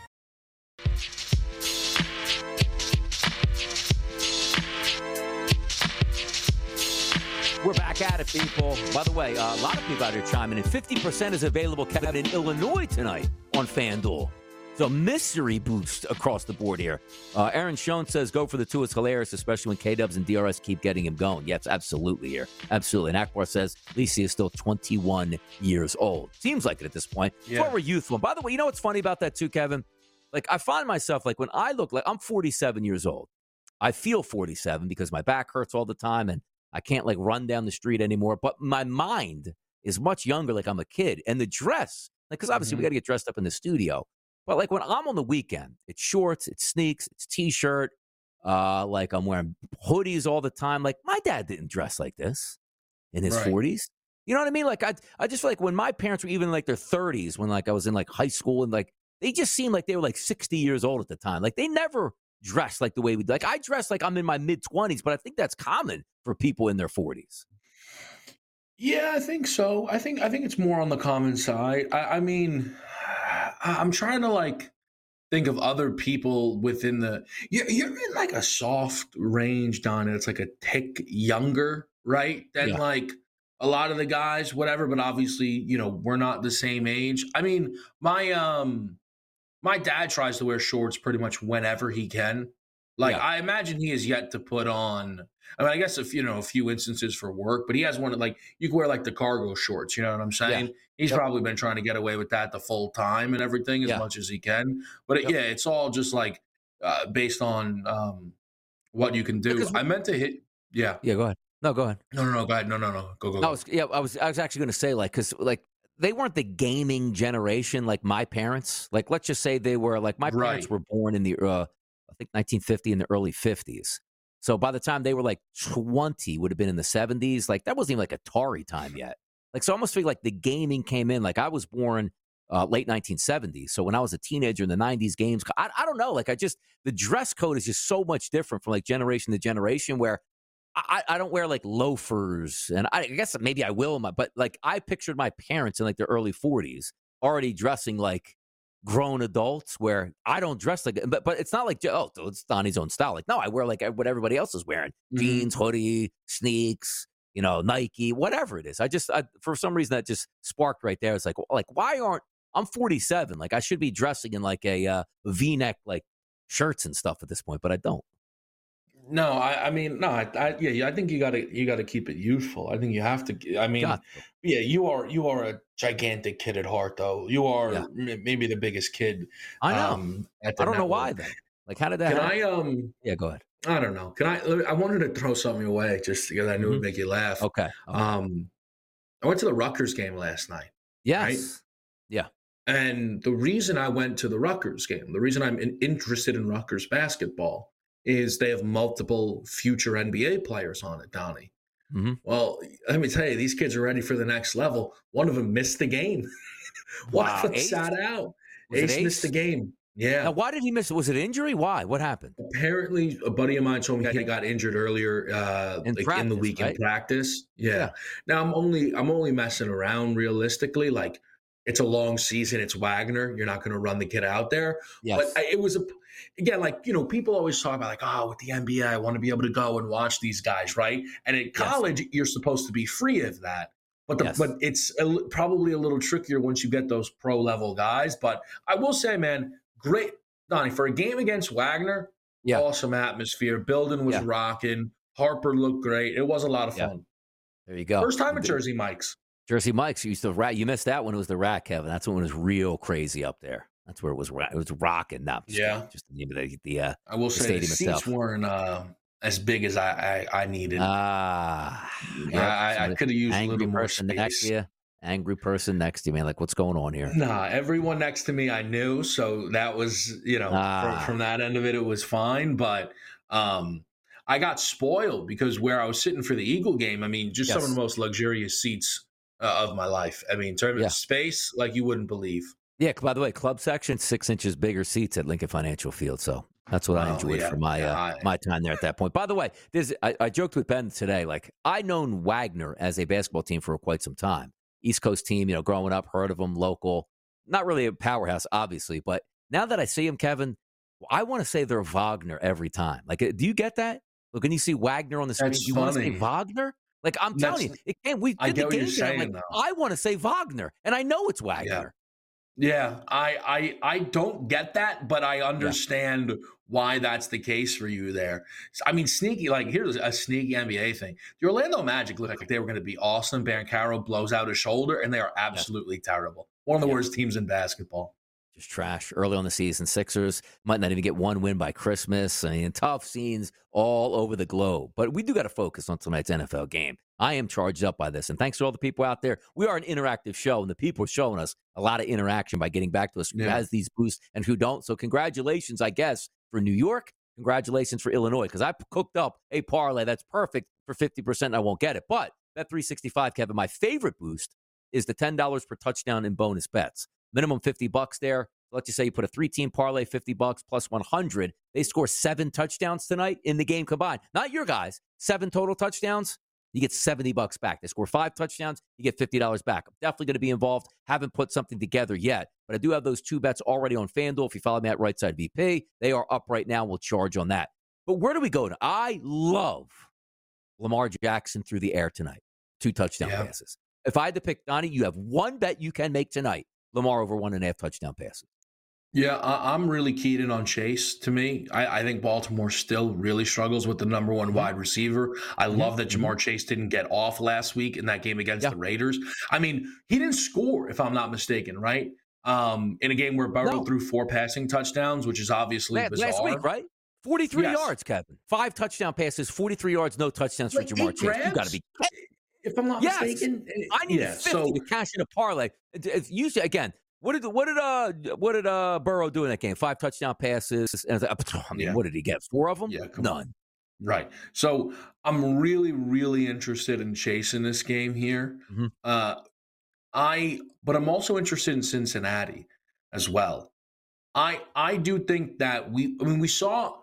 We're back at it, people. By the way, uh, a lot of people out here chiming in. fifty percent is available, Kevin, in Illinois tonight on FanDuel. So mystery boost across the board here. Uh, Aaron Schoen says, go for the two. It's hilarious, especially when K-Dubs and D R S keep getting him going. Yes, absolutely here. Absolutely. And Akbar says, Lisi is still twenty-one years old. Seems like it at this point. Yeah. Former youthful. By the way, you know what's funny about that too, Kevin? Like, I find myself, like, when I look, like, I'm forty-seven years old. I feel forty-seven because my back hurts all the time and I can't, like, run down the street anymore. But my mind is much younger, like I'm a kid. And the dress, like, because obviously mm-hmm. we got to get dressed up in the studio. But, like, when I'm on the weekend, it's shorts, it's sneaks, it's T-shirt. Uh, like, I'm wearing hoodies all the time. Like, my dad didn't dress like this in his right. forties. You know what I mean? Like, I I just feel like when my parents were even in, like, their thirties, when, like, I was in, like, high school, and, like, they just seemed like they were, like, sixty years old at the time. Like, they never dressed like the way we – like, I dress like I'm in my mid-twenties, but I think that's common for people in their forties. Yeah, I think so. I think I think it's more on the common side. I, I mean – I'm trying to like think of other people within the. You're, you're in like a soft range, Don. It's like a tick younger, right? Than yeah. like a lot of the guys, whatever. But obviously, you know, we're not the same age. I mean, my um, my dad tries to wear shorts pretty much whenever he can. Like, yeah. I imagine he has yet to put on. I mean, I guess if you know a few instances for work, but he has one that like you can wear like the cargo shorts. You know what I'm saying? Yeah. He's yep. probably been trying to get away with that the full time and everything as yeah. much as he can. But yep. it, yeah, it's all just like uh, based on um, what you can do. I meant to hit. Yeah. Yeah. Go ahead. No, go ahead. No, no, no. Go ahead. No, no, no. Go, go. go. I was, yeah, I was, I was actually going to say like because like they weren't the gaming generation like my parents. Like let's just say they were like my parents right. were born in the uh, I think nineteen fifty in the early fifties. So by the time they were like twenty, would have been in the seventies. Like that wasn't even like Atari time yet. Like, so I almost feel like the gaming came in. Like I was born uh, late nineteen seventies. So when I was a teenager in the nineties games, I, I don't know. Like I just, the dress code is just so much different from like generation to generation where I, I don't wear like loafers. And I, I guess maybe I will, my, but like I pictured my parents in like their early forties already dressing like grown adults where I don't dress like, but but it's not like, oh, it's Donnie's own style. Like, no, I wear like what everybody else is wearing. Mm-hmm. Jeans, hoodie, sneaks, you know, Nike, whatever it is. I just, I, for some reason that just sparked right there. It's like, like, why aren't, I'm forty-seven. Like I should be dressing in like a uh, V-neck, like shirts and stuff at this point, but I don't. No, I, I mean, no, I, I, yeah, I think you gotta, you gotta keep it youthful. I think you have to. I mean, yeah, you are, you are a gigantic kid at heart, though. You are yeah. m- maybe the biggest kid. I know. Um, at the I don't network. know why then. Like, how did that? Can happen? I? Um, yeah, go ahead. I don't know. Can I? I wanted to throw something away just because I knew mm-hmm. it would make you laugh. Okay. okay. Um, I went to the Rutgers game last night. Yes. Right? Yeah. And the reason I went to the Rutgers game, the reason I'm in, interested in Rutgers basketball, is they have multiple future N B A players on it, Donnie. Mm-hmm. Well, let me tell you, these kids are ready for the next level. One of them missed the game. One wow. of them Ace? sat out. Was Ace, Ace missed the game. Yeah. Now, why did he miss it? Was it injury? Why? What happened? Apparently, a buddy of mine told me he got injured earlier uh, in, like practice, in the week right? in practice. Yeah. yeah. Now, I'm only I'm only messing around realistically. Like, it's a long season. It's Wagner. You're not going to run the kid out there. Yes. But I, it was a again, like, you know, people always talk about like, oh, with the N B A, I want to be able to go and watch these guys, right? And at college, yes. you're supposed to be free of that. But the, yes. but it's a, probably a little trickier once you get those pro level guys. But I will say, man, great, Donnie, for a game against Wagner, yeah. awesome atmosphere. Building was yeah. rocking. Harper looked great. It was a lot of fun. Yeah. There you go. First time at Jersey Mike's. Jersey Mike's. You used to rat. You missed that when it was the Rat, Kevin. That's when it was real crazy up there. That's where it was. It was rocking. Now, just, yeah, just the name of the, the uh, I will the say stadium the seats itself. weren't uh, as big as I I, I needed. Ah, yeah, I, I could have used a little more person space. Next to you, angry person next to you, man. Like, what's going on here? Nah, everyone next to me I knew, so that was, you know, ah. from, from that end of it, it was fine. But um, I got spoiled because where I was sitting for the Eagle game, I mean, just yes. some of the most luxurious seats uh, of my life. I mean, in terms yeah. of space, like you wouldn't believe. Yeah, by the way, club section, six inches bigger seats at Lincoln Financial Field. So that's what I oh, enjoyed yeah. for my yeah, uh, I, my time there at that point. By the way, there's I, I joked with Ben today, like I known Wagner as a basketball team for quite some time. East Coast team, you know, growing up, heard of them, local, not really a powerhouse, obviously. But now that I see them, Kevin, I want to say they're Wagner every time. Like, do you get that? Look, when you see Wagner on the screen, do you want to say Wagner? Like, I'm That's, telling you, it can't. We did the game saying, I'm like, I want to say Wagner, and I know it's Wagner. Yeah. Yeah, I, I I don't get that, but I understand yeah. why that's the case for you there. I mean, sneaky, like, here's a sneaky N B A thing. The Orlando Magic looked like they were going to be awesome. Banchero blows out his shoulder, and they are absolutely yeah. terrible. One of the yeah. worst teams in basketball. Just trash early on the season. Sixers might not even get one win by Christmas. I mean, tough scenes all over the globe. But we do got to focus on tonight's N F L game. I am charged up by this. And thanks to all the people out there. We are an interactive show, and the people are showing us a lot of interaction by getting back to us who yeah. has these boosts and who don't. So congratulations, I guess, for New York. Congratulations for Illinois, because I cooked up a parlay that's perfect for fifty percent, and I won't get it. But Bet three sixty-five, Kevin, my favorite boost is the ten dollars per touchdown in bonus bets. Minimum fifty bucks there. Let's just say you put a three-team parlay, fifty bucks plus one hundred. They score seven touchdowns tonight in the game combined. Not your guys. Seven total touchdowns. You get seventy bucks back. They score five touchdowns. You get fifty dollars back. I'm definitely going to be involved. Haven't put something together yet. But I do have those two bets already on FanDuel. If you follow me at Right Side V P, they are up right now. We'll charge on that. But where do we go? I love Lamar Jackson through the air tonight. Two touchdown yeah. passes. If I had to pick, Donnie, you have one bet you can make tonight. Lamar over one and a half touchdown passes. Yeah, I, I'm really keyed in on Chase. To me, I, I think Baltimore still really struggles with the number one mm-hmm. wide receiver. I mm-hmm. love that Jamar Chase didn't get off last week in that game against yeah. the Raiders. I mean, he didn't score, if I'm not mistaken, right? Um, in a game where Burrow no. threw four passing touchdowns, which is obviously last, bizarre. Last week, right? forty-three yes. yards, Kevin. Five touchdown passes, forty-three yards, no touchdowns like for Jamar Chase. Grabs, you got to be if I'm not yes. mistaken. I need yeah, fifty so, to cash in a parlay. It's usually again. What did what did uh what did uh Burrow do in that game? Five touchdown passes. And I mean, yeah. what did he get? Four of them? Yeah, none. On. Right. So I'm really, really interested in chasing this game here. Mm-hmm. Uh, I, but I'm also interested in Cincinnati as well. I I do think that we. I mean, we saw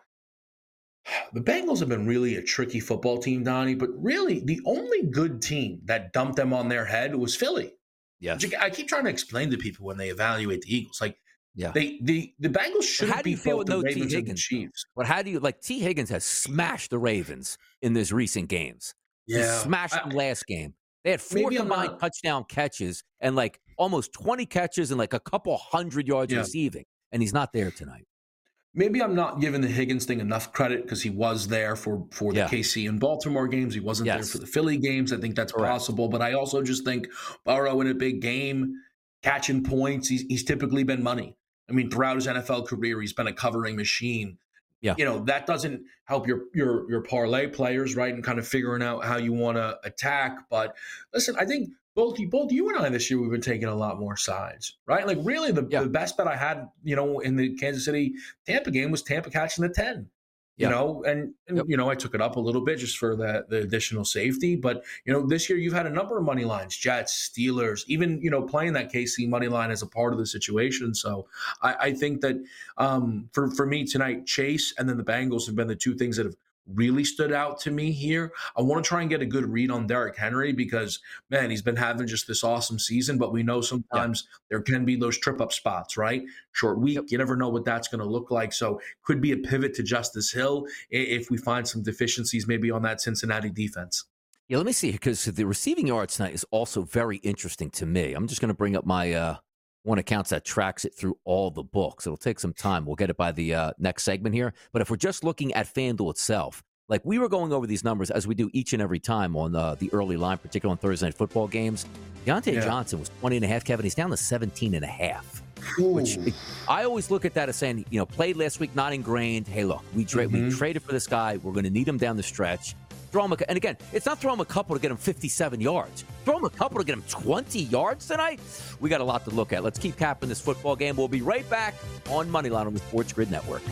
the Bengals have been really a tricky football team, Donnie. But really, the only good team that dumped them on their head was Philly. Yes. I keep trying to explain to people when they evaluate the Eagles, like, yeah, they the the Bengals shouldn't be both the no Ravens and the Chiefs. But how do you like T. Higgins has smashed the Ravens in these recent games? Yeah, he smashed I, them last game. They had four combined touchdown catches and like almost twenty catches and like a couple hundred yards yeah. receiving, and he's not there tonight. Maybe I'm not giving the Higgins thing enough credit because he was there for, for the yeah. K C and Baltimore games. He wasn't yes. there for the Philly games. I think that's Correct. possible. But I also just think Burrow in a big game, catching points, he's, he's typically been money. I mean, throughout his N F L career, he's been a covering machine. Yeah. You know, that doesn't help your your your parlay players, right, and kind of figuring out how you want to attack. But listen, I think both you, both you and I this year, we've been taking a lot more sides, right? Like really the, yeah. the best bet I had, you know, in the Kansas City Tampa game was Tampa catching the ten, you yeah. know, and, and yep. you know, I took it up a little bit just for the, the additional safety. But, you know, this year you've had a number of money lines, Jets, Steelers, even, you know, playing that K C money line as a part of the situation. So I, I think that um, for, for me tonight, Chase and then the Bengals have been the two things that have really stood out to me here. I want to try and get a good read on Derrick Henry because, man, he's been having just this awesome season, but we know sometimes yeah. there can be those trip-up spots, right? Short week, yep. you never know what that's going to look like. So could be a pivot to Justice Hill if we find some deficiencies maybe on that Cincinnati defense. Yeah, let me see, because the receiving yards tonight is also very interesting to me. I'm just going to bring up my uh, one account that tracks it through all the books. It'll take some time. We'll get it by the uh, next segment here. But if we're just looking at FanDuel itself, like we were going over these numbers as we do each and every time on uh, the early line, particularly on Thursday night football games. Deontay yeah. Johnson was twenty and a half, Kevin. He's down to seventeen and a half. Ooh. Which I always look at that as saying, you know, played last week, not ingrained. Hey, look, we, tra- mm-hmm. we traded for this guy. We're going to need him down the stretch. Throw him a, and again, it's not throw him a couple to get him fifty-seven yards. Throw him a couple to get him twenty yards tonight. We got a lot to look at. Let's keep capping this football game. We'll be right back on Moneyline on the Sports Grid Network.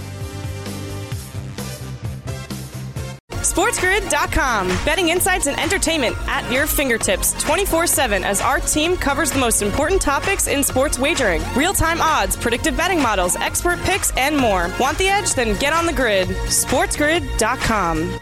SportsGrid dot com. Betting insights and entertainment at your fingertips twenty-four seven as our team covers the most important topics in sports wagering. Real-time odds, predictive betting models, expert picks, and more. Want the edge? Then get on the grid. SportsGrid dot com.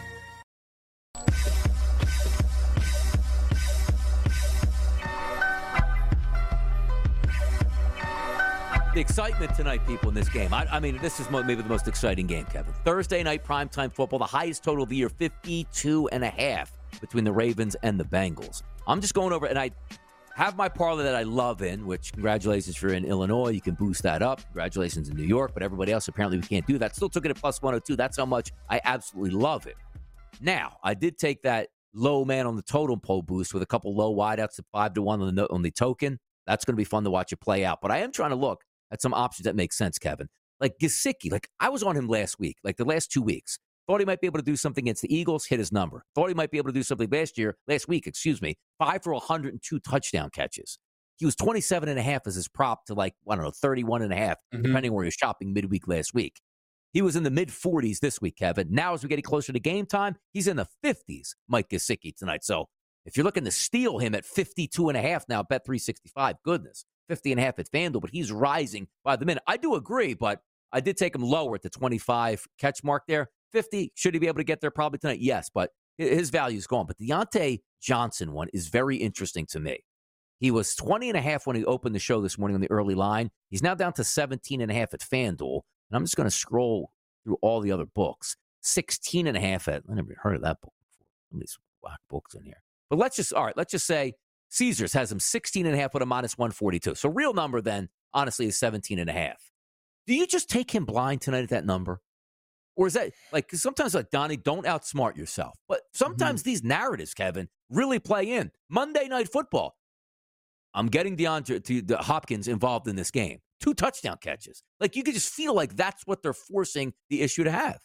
The excitement tonight, people, in this game. I, I mean, this is mo- maybe the most exciting game, Kevin. Thursday night primetime football, the highest total of the year, fifty-two and a half between the Ravens and the Bengals. I'm just going over, and I have my parlay that I love in, which congratulations if you're in Illinois. You can boost that up. Congratulations in New York, but everybody else, apparently we can't do that. Still took it at plus one oh two. That's how much I absolutely love it. Now, I did take that low man on the totem pole boost with a couple low wideouts at five to one on the, on the token. That's going to be fun to watch it play out. But I am trying to look at some options that make sense, Kevin. Like Gesicki, like I was on him last week, like the last two weeks. Thought he might be able to do something against the Eagles, hit his number. Thought he might be able to do something last year, last week, excuse me, five for one hundred two touchdown catches. He was twenty-seven and a half as his prop to like, I don't know, thirty-one and a half, mm-hmm. depending where he was shopping midweek last week. He was in the mid forties this week, Kevin. Now as we're getting closer to game time, he's in the fifties, Mike Gesicki tonight. So if you're looking to steal him at fifty-two and a half now, bet three sixty-five, goodness. fifty and a half at FanDuel, but he's rising by the minute. I do agree, but I did take him lower at the twenty-five catch mark there. fifty, should he be able to get there probably tonight? Yes, but his value is gone. But the Deontay Johnson one is very interesting to me. He was twenty and a half when he opened the show this morning on the early line. He's now down to seventeen and a half at FanDuel. And I'm just going to scroll through all the other books. sixteen and a half at, I never heard of that book before. Some of these whack books in here. But let's just, all right, let's just say Caesars has him sixteen and a half with a minus one forty-two. So real number then, honestly, is seventeen and a half. Do you just take him blind tonight at that number? Or is that, like, cause sometimes, like, Donnie, don't outsmart yourself. But sometimes mm-hmm. these narratives, Kevin, really play in. Monday Night Football. I'm getting DeAndre to the Hopkins involved in this game. Two touchdown catches. Like, you could just feel like that's what they're forcing the issue to have.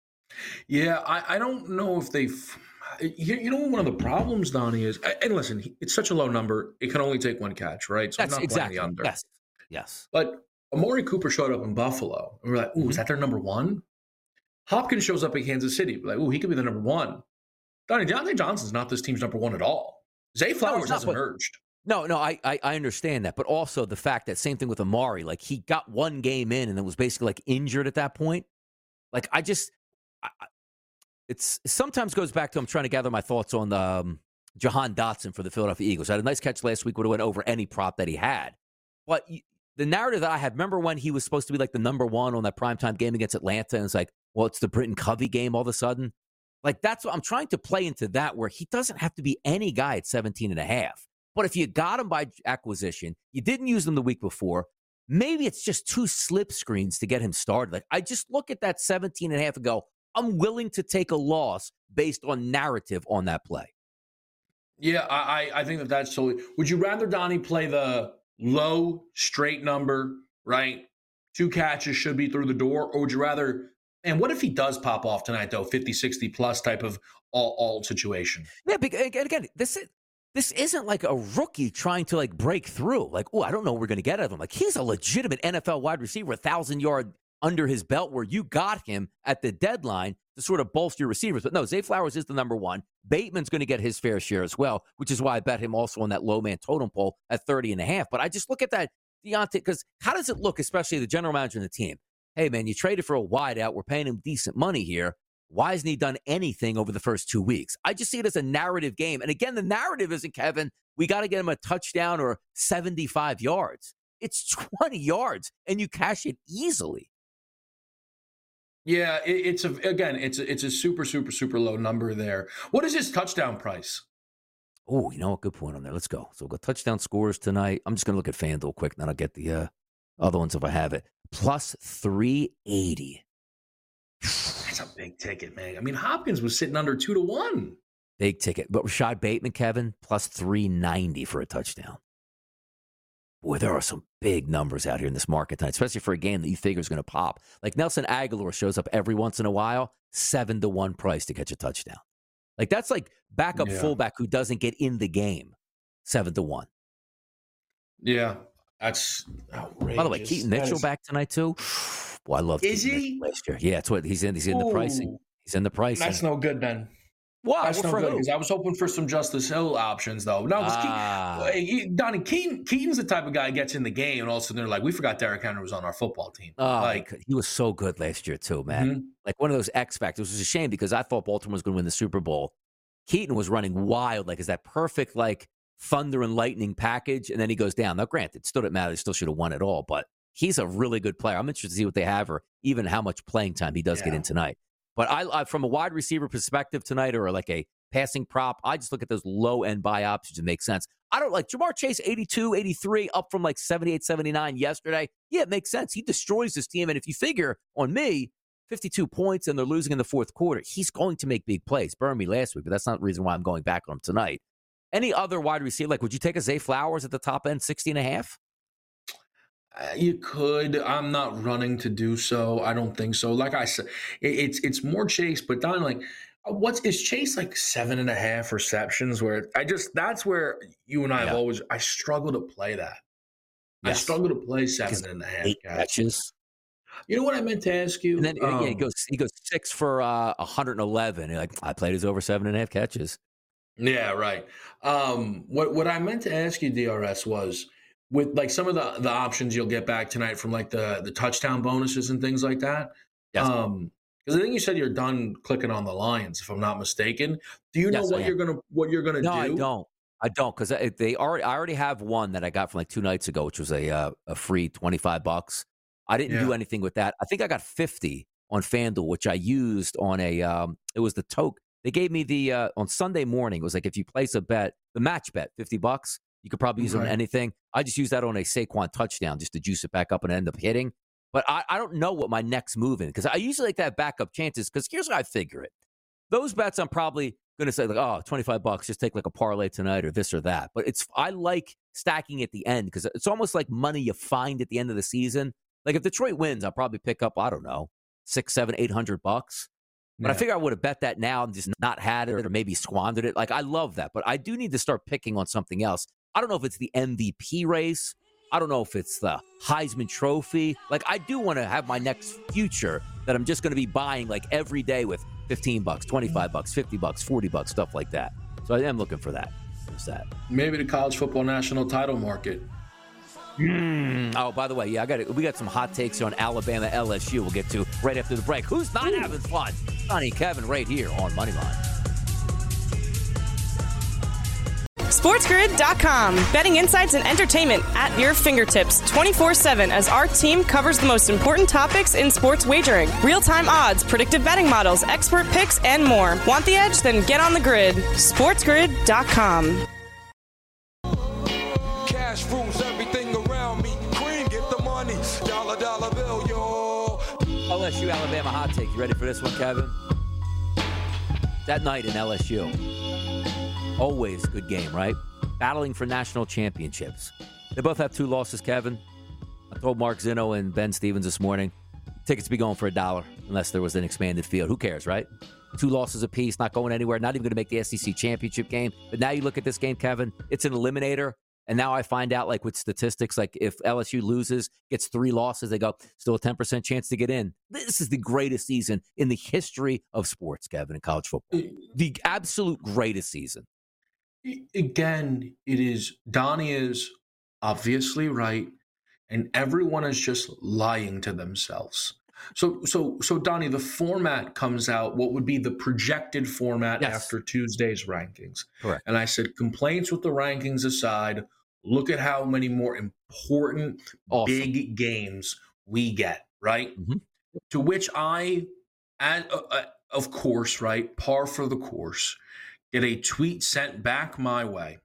Yeah, I, I don't know if they've you, you know, one of the problems, Donnie, is, and listen, it's such a low number. It can only take one catch, right? So That's I'm not exactly. playing the under. Yes. Yes. But Amari Cooper showed up in Buffalo. And we're like, ooh, mm-hmm. is that their number one? Hopkins shows up in Kansas City. We're like, ooh, he could be the number one. Donnie, Deontay Johnson's not this team's number one at all. Zay Flowers no, hasn't but, emerged. No, no, I, I I understand that. But also the fact that same thing with Amari. Like, he got one game in and then was basically, like, injured at that point. Like, I just I, it's it sometimes goes back to I'm trying to gather my thoughts on the, um, Jahan Dotson for the Philadelphia Eagles. I had a nice catch last week, would have went over any prop that he had. But you, the narrative that I have, remember when he was supposed to be like the number one on that primetime game against Atlanta, and it's like, well, it's the Britton Covey game all of a sudden. Like, that's what I'm trying to play into that, where he doesn't have to be any guy at seventeen and a half. But if you got him by acquisition, you didn't use them the week before, maybe it's just two slip screens to get him started. Like, I just look at that seventeen and a half and go, I'm willing to take a loss based on narrative on that play. Yeah, I, I think that that's totally. Would you rather, Donnie, play the low straight number, right? Two catches should be through the door, or would you rather, and what if he does pop off tonight, though, fifty, sixty plus type of all, all situation? Yeah, because, again, this is, this isn't like a rookie trying to, like, break through. Like, oh, I don't know what we're going to get out of him. Like, he's a legitimate N F L wide receiver, a thousand-yard under his belt, where you got him at the deadline to sort of bolster your receivers. But no, Zay Flowers is the number one. Bateman's going to get his fair share as well, which is why I bet him also on that low man totem pole at thirty and a half. But I just look at that Deontay, because how does it look, especially the general manager and the team? Hey, man, you traded for a wideout. We're paying him decent money here. Why hasn't he done anything over the first two weeks? I just see it as a narrative game. And again, the narrative isn't, Kevin, we got to get him a touchdown or seventy-five yards. It's twenty yards, and you cash it easily. Yeah, it, it's a again, it's a, it's a super, super, super low number there. What is his touchdown price? Oh, you know what? Good point on there. Let's go. So we'll go touchdown scores tonight. I'm just going to look at FanDuel quick, and then I'll get the uh, other ones if I have it. Plus three eighty. That's a big ticket, man. I mean, Hopkins was sitting under two to one. Big ticket. But Rashad Bateman, Kevin, plus three ninety for a touchdown. Boy, there are some big numbers out here in this market tonight, especially for a game that you figure is going to pop. Like Nelson Aguilar shows up every once in a while, seven to one price to catch a touchdown. Like, that's like backup yeah. fullback who doesn't get in the game, seven to one. Yeah, that's outrageous. By the way, Keaton Mitchell is... back tonight too. Boy, I love. Is Keaton he last year? Yeah, it's what he's in. He's in the pricing. He's in the pricing. That's no good, Ben. Wow, that's no good, because I was hoping for some Justice Hill options, though. No, ah. Keaton, Donnie, Keaton, Keaton's the type of guy who gets in the game, and all of a sudden they're like, we forgot Derrick Henry was on our football team. Oh, like, he was so good last year, too, man. Mm-hmm. Like one of those X factors. It was a shame because I thought Baltimore was going to win the Super Bowl. Keaton was running wild, like, is that perfect, like, thunder and lightning package, and then he goes down. Now, granted, still didn't matter. He still should have won it all, but he's a really good player. I'm interested to see what they have or even how much playing time he does yeah. get in tonight. But I, I, from a wide receiver perspective tonight, or like a passing prop, I just look at those low-end buy options and make sense. I don't like Jamar Chase, eighty-two, eighty-three, up from like seventy-eight, seventy-nine yesterday. Yeah, it makes sense. He destroys this team. And if you figure on me, fifty-two points and they're losing in the fourth quarter, he's going to make big plays. Burned me last week, but that's not the reason why I'm going back on him tonight. Any other wide receiver, like would you take a Zay Flowers at the top end, sixty and a half? Uh, you could. I'm not running to do so. I don't think so. Like I said, it, it's it's more Chase, but Don, like, what's is Chase like seven and a half receptions? Where I just that's where you and I yeah. have always I struggle to play that. Yes. I struggle to play seven and a half eight catches. You know what I meant to ask you? And then um, yeah, he goes he goes six for uh, one hundred eleven. You're like, I played his over seven and a half catches. Yeah, right. Um, what what I meant to ask you, D R S, was with like some of the, the options you'll get back tonight from like the, the touchdown bonuses and things like that. Yes. Um, because I think you said you're done clicking on the Lions, if I'm not mistaken. Do you know yes, what you're gonna what you're gonna no, do? No, I don't. I don't, because they already. I already have one that I got from like two nights ago, which was a uh, a free twenty-five bucks. I didn't Yeah. do anything with that. I think I got fifty on FanDuel, which I used on a. Um, it was the toke. They gave me the uh, on Sunday morning. It was like if you place a bet, the match bet, fifty bucks. You could probably use it on Right. anything. I just used that on a Saquon touchdown just to juice it back up and end up hitting. But I, I don't know what my next move is because I usually like to have backup chances. Because here's how I figure it: those bets I'm probably going to say like, oh, twenty-five bucks, just take like a parlay tonight or this or that. But it's I like stacking at the end because it's almost like money you find at the end of the season. Like if Detroit wins, I'll probably pick up, I don't know, six, seven, eight hundred bucks. But Yeah. I figure I would have bet that now and just not had it or maybe squandered it. Like I love that, but I do need to start picking on something else. I don't know if it's the M V P race. I don't know if it's the Heisman Trophy. Like I do want to have my next future that I'm just going to be buying like every day with fifteen bucks, twenty-five bucks, fifty bucks, forty bucks, stuff like that. So I am looking for that. What's that? Maybe the college football national title market. Mm. Oh, by the way, yeah, I got it. We got some hot takes on Alabama L S U. We'll get to right after the break. Who's not Ooh. having fun? Sonny Kevin right here on Moneyline. SportsGrid dot com. Betting insights and entertainment at your fingertips twenty-four seven as our team covers the most important topics in sports wagering. Real-time odds, predictive betting models, expert picks, and more. Want the edge? Then get on the grid. SportsGrid dot com. Cash rules everything around me. Cream, get the money. Dollar, dollar bill, yo. L S U Alabama hot take. You ready for this one, Kevin? That night in L S U. Always a good game, right? Battling for national championships. They both have two losses, Kevin. I told Mark Zinno and Ben Stevens this morning, tickets be going for a dollar unless there was an expanded field. Who cares, right? Two losses apiece, not going anywhere, not even going to make the S E C championship game. But now you look at this game, Kevin, it's an eliminator. And now I find out, like with statistics, like if L S U loses, gets three losses, they go, still a ten percent chance to get in. This is the greatest season in the history of sports, Kevin, in college football. The absolute greatest season. Again, it is, Donnie is obviously right, and everyone is just lying to themselves. So, so, so Donnie, the format comes out, what would be the projected format Yes. after Tuesday's rankings. Correct. And I said, complaints with the rankings aside, look at how many more important Awesome. big games we get, right? Mhm. To which I, and, uh, uh, of course, right, par for the course, get a tweet sent back my way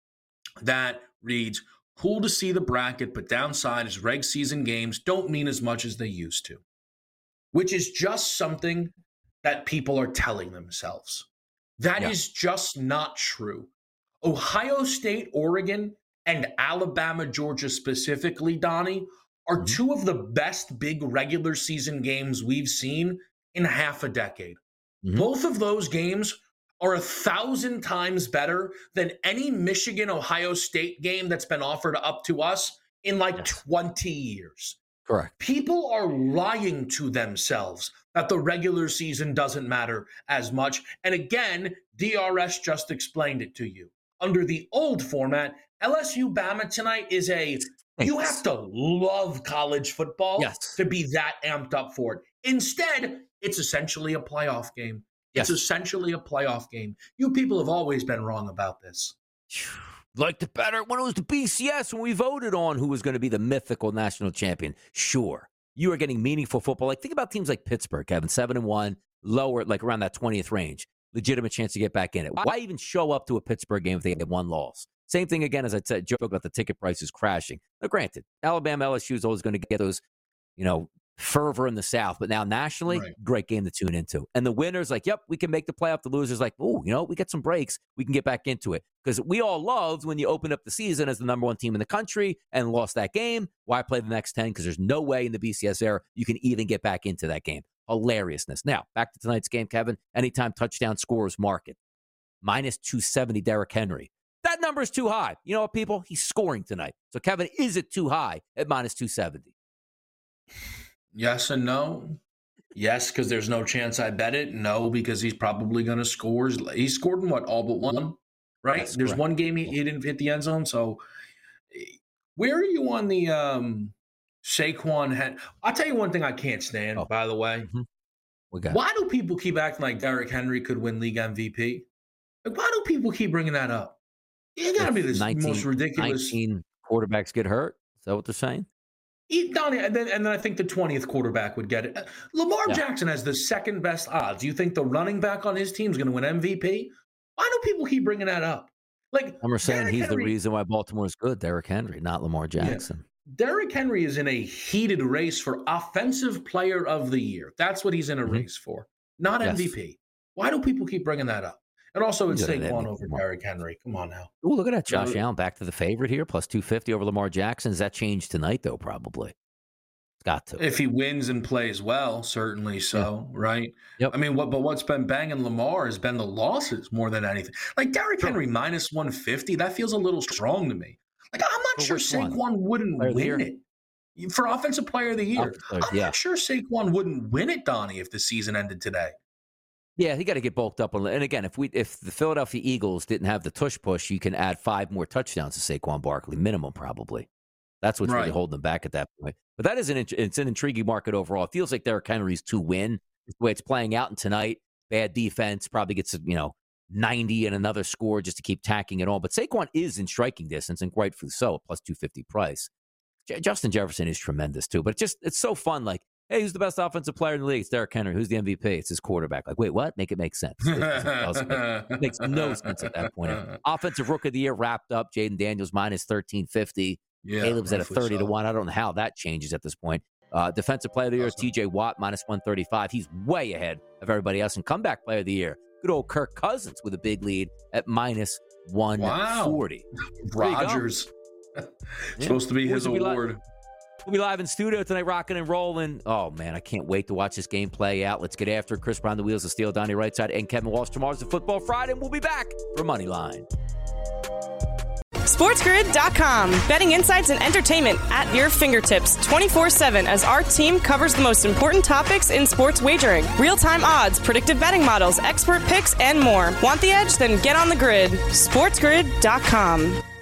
that reads, cool to see the bracket, but downside is reg season games don't mean as much as they used to, which is just something that people are telling themselves. That Yeah. is just not true. Ohio State, Oregon, and Alabama, Georgia specifically, Donnie, are Mhm. two of the best big regular season games we've seen in half a decade. Mhm. Both of those games are a thousand times better than any Michigan Ohio State game that's been offered up to us in like Yes. twenty years. Correct. People are lying to themselves that the regular season doesn't matter as much. And again, D R S just explained it to you. Under the old format, L S U Bama tonight is a, you have to love college football Yes. to be that amped up for it. Instead, it's essentially a playoff game. Yes. It's essentially a playoff game. You people have always been wrong about this. Like the better when it was the B C S when we voted on who was going to be the mythical national champion. Sure, you are getting meaningful football. Like think about teams like Pittsburgh, Kevin, seven and one, lower, like around that twentieth range. Legitimate chance to get back in it. Why even show up to a Pittsburgh game if they get one loss? Same thing again, as I said, joke about the ticket prices crashing. Now, granted, Alabama, L S U is always going to get those, you know, fervor in the South, but now nationally, Right. great game to tune into. And the winner's like, yep, we can make the playoff. The loser's like, oh, you know, we get some breaks. We can get back into it. Because we all loved when you opened up the season as the number one team in the country and lost that game. Why play the next ten? Because there's no way in the B C S era you can even get back into that game. Hilariousness. Now, back to tonight's game, Kevin. Anytime touchdown scores market. minus two seventy, Derrick Henry. That number is too high. You know what, people? He's scoring tonight. So, Kevin, is it too high at minus two seventy? Yes and no. Yes, because there's no chance I bet it. No, because he's probably going to score. He scored in what, all but one, right? Yes, there's correct. one game he, he didn't hit the end zone. So where are you on the um, Saquon? Hen- I'll tell you one thing I can't stand, Oh. by the way. Mm-hmm. We got Why do people keep acting like Derrick Henry could win league M V P? Like, why do people keep bringing that up? You got to be the nineteen, most ridiculous. nineteen quarterbacks get hurt. Is that what they're saying? He, Donnie, and then, and then I think the twentieth quarterback would get it. Lamar yeah. Jackson has the second best odds. Do you think the running back on his team is going to win M V P? Why do people keep bringing that up? Like, I'm saying Derrick he's Henry, the reason why Baltimore is good. Derrick Henry, not Lamar Jackson. Yeah. Derrick Henry is in a heated race for Offensive Player of the Year. That's what he's in a mm-hmm. race for, not yes. M V P. Why do people keep bringing that up? And also, it's Saquon over Derrick Henry. Come on now. Oh, look at that. Josh yeah. Allen back to the favorite here, plus two fifty over Lamar Jackson. Does that change tonight, though? Probably. It's got to. If he wins and plays well, certainly so, yeah. right? Yep. I mean, what? But what's been banging Lamar has been the losses more than anything. Like Derrick sure. Henry minus one fifty, that feels a little strong to me. Like, I'm not For sure Saquon one? wouldn't player win it. For Offensive Player of the Year. Player, I'm yeah. not sure Saquon wouldn't win it, Donnie, if the season ended today. Yeah, he got to get bulked up. And again, if we if the Philadelphia Eagles didn't have the tush push, you can add five more touchdowns to Saquon Barkley, minimum probably. That's what's right. really holding them back at that point. But that is an it's an intriguing market overall. It feels like Derrick Henry's to win. The way it's playing out, and tonight, bad defense probably gets you know ninety and another score just to keep tacking it on. But Saquon is in striking distance, and rightfully so, a plus two fifty price. J- Justin Jefferson is tremendous too. But it just it's so fun, like. Hey, who's the best offensive player in the league? It's Derrick Henry. Who's the M V P? It's his quarterback. Like, wait, what? Make it make sense. It, doesn't make, it makes no sense at that point. Offensive Rookie of the Year wrapped up. Jaden Daniels minus thirteen fifty. Yeah, Caleb's at a thirty so. to one. I don't know how that changes at this point. Uh, Defensive Player of the Year, awesome. T J Watt minus one thirty-five. He's way ahead of everybody else. And Comeback Player of the Year, good old Kirk Cousins with a big lead at minus one forty. Wow. Rodgers. Supposed to be his award. Like? We'll be live in studio tonight, rocking and rolling. Oh, man, I can't wait to watch this game play out. Let's get after it. Chris Brown, the wheels of steel, Donnie Rightside, and Kevin Walsh. Tomorrow's the Football Friday, and we'll be back for Moneyline. SportsGrid dot com. Betting insights and entertainment at your fingertips twenty-four seven as our team covers the most important topics in sports wagering. Real-time odds, predictive betting models, expert picks, and more. Want the edge? Then get on the grid. SportsGrid dot com.